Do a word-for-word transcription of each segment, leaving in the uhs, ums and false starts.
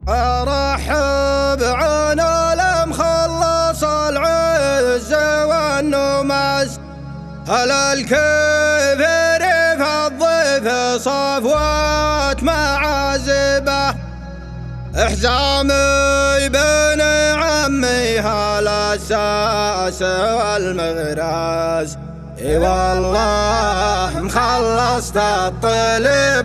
ارحب عنا المخلص العز والنماس، هلا الكبير في الضيف صفوات معازبه، احزامي بن عمي هلا الساس والمغراس، اي والله مخلصت الطلب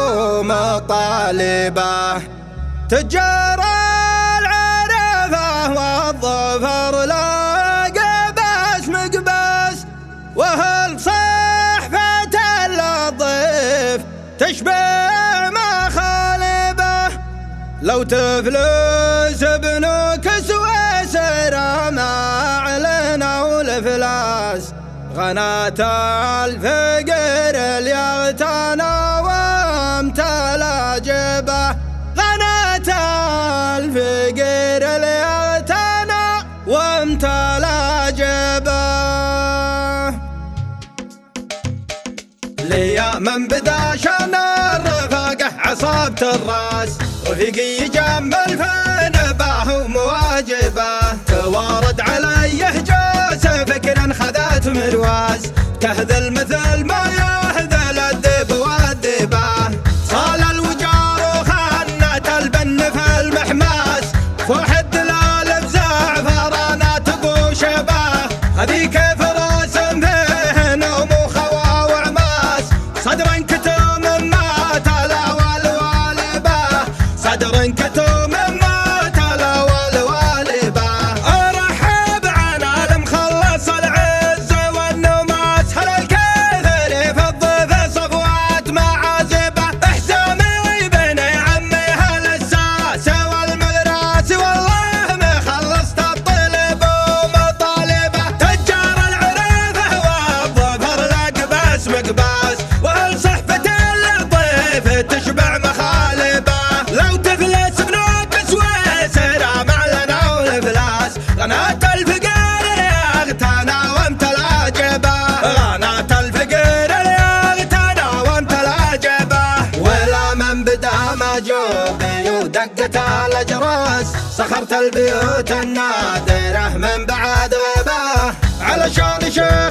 ومطالبه، تجار العرفه والظفر لاقى باس مقباس، واهل صحفة الضيف تشبع مخالبه، لو تفلس ابنك سويسرا ما اعلنوا والافلاس، غناة الفقر اليغتنى وامتلى جبه، غناة الفقر اليغتنى وامتلى جبه. ليا من بدا شان الرفاقه عصابة الراس، رفيقي جمل في نباه مواجبه، توارد عليه جاس فكرا خذت مرواز، تهذل مثل ما يهذل الدب والدبه، صال الوجار وخنت البن في المحماس، فوح الدلال بزعفرانات وشبه، هذي كيف راس فيه نوم وخوا وعماس، صدر كتوم ما تلا والوالبه، صدر كتوم ما تلا والوالبه، ارحب عنا المخلص العز والنماس، هلا الكثر في الضيف صفوات معازبه، احزامي بن عمي هلا الساس والمغراس، والله ما خلصت الطلب ومطالبه، تجار العرفه والظفر لاقباس مقباس، واهل صحفة الضيف تشبع مخالبه، لو تفلس ابنك سويسرا معلنا والافلاس، غناة الفقر اليغتنى وامتلى جبه، غناة الفقر اليغتنى وامتلى جبه، ولا من بدا مجوبي ودقت الاجراس، صخرت البيوت النادره من بعد غبه، علشان شيخ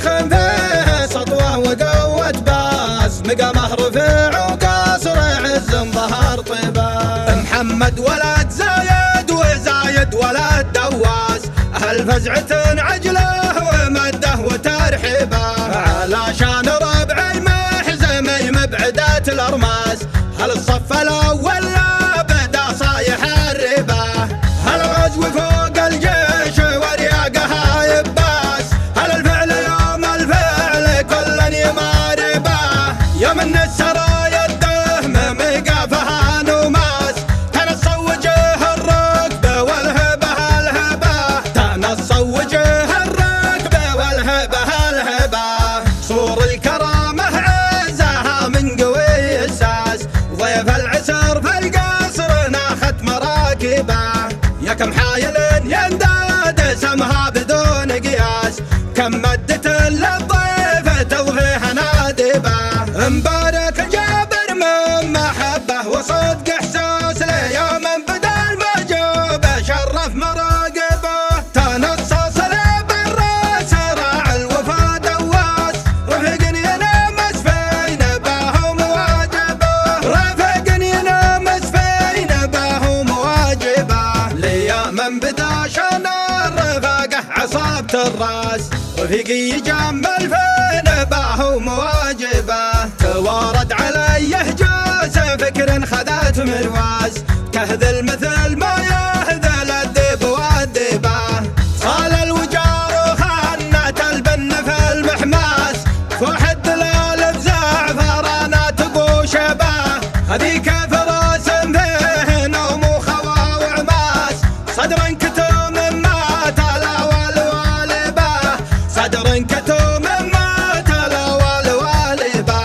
فيه سطوه وقوه باس، مقامه رفيع وقاصر عز ظهر طيبه، محمد ولد زايد وزايد ولد دواس، اهل فزعة عجله ومده وترحيبه، علشان ربعي محزمي مبعدات الارماس، هل الصف الاول لا بدا صايح الربا، هل الغزو فوق الجيش ورياقها يباس، هل الفعل يوم الفعل كلا يماربه، يوم السرايا الدهم مقافها نماس، تنص وجه الركبه والهبه الهبه، تنص وجه الركبه والهبه الهبه، صور الكرامه عزها من قوي الساس، ضيف العسر في القصر ناخت مراكبه، يا كم حايل ينداد سمها بدون قياس، كم مدة للضيف توهيها نادبه، مبارك الجابر من محبه وصدق احساس، ليوم بدا المجوب شرف مراقبه، تنصص لي بالراس راع الوفا دواس، رفيق ينامس في نباه مواجبه، رفيق ينامس في نباه مواجبه، ليوم بدا شان الرفاقه عصابة الراس، رفيقي جمل في نباه مواجبه، توارد عليه جاس فكر خذت مرواز، تهذل مثل ما يهذل الدب والدبه، صال الوجار وخنت البن في المحماس، فوح الدلال بزعفرانات وشبه، هذي كيف راس فيه نوم وخوا وعماس، صدر كتوم ما تلا والوالبه، صدر كتوم ما تلا والوالبه،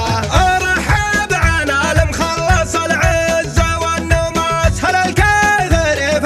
ارحب عنا المخلص العز والنماس، هلا الكثر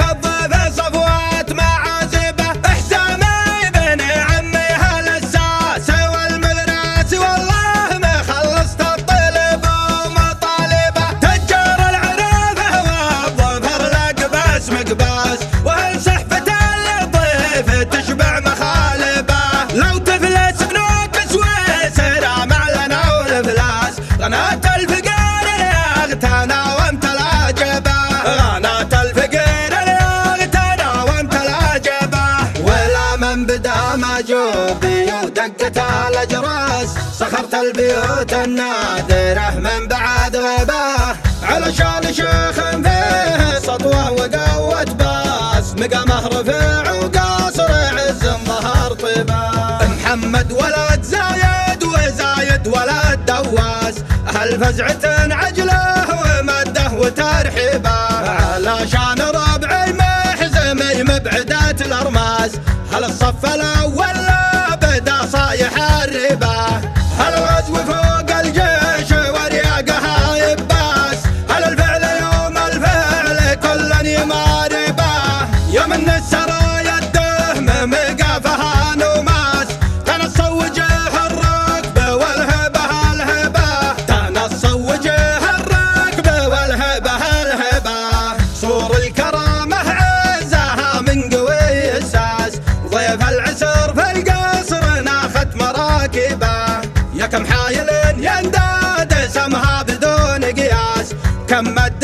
ضيقت الأجراس، سخرت البيوت النادرة من بعد غباه، علشان شيخ فيه سطوة وقوة باس، مقامه رفيع وقاصر عز ظهر طباه. محمد ولد زايد وزايد ولد دواس، أهل فزعة عجله ومده وترحيبه، علشان ربعي محزمي مبعدة الأرماس، هل الصف الأول بدا صايح الربا، هل الغزو فوق الجيش ورياقها يباس، هل الفعل يوم الفعل كل يماربه، يوم ان السرايا الدهم مقافها نوماس، تنص وجه الركب والهبه الهبه، تنص وجه الركب والهبه الهبه، صور الكرامه عزها من قوي الساس، ضيف العسر في القصر ناخت مراكبه، يا كم حايل ينداد سمها بدون قياس، كم